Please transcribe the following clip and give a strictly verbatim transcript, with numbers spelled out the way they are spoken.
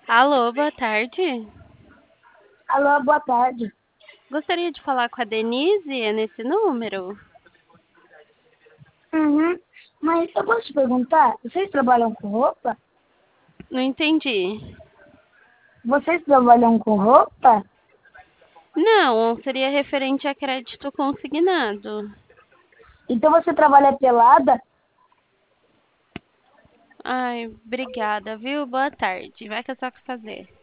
Alô, boa tarde. Alô, boa tarde. Gostaria de falar com a Denise, é nesse número? Uhum. Mas eu posso te perguntar, vocês trabalham com roupa? Não entendi. Vocês trabalham com roupa? Não, seria referente a crédito consignado. Então você trabalha pelada? Ai, obrigada, viu? Boa tarde. Vai que eu só que fazer.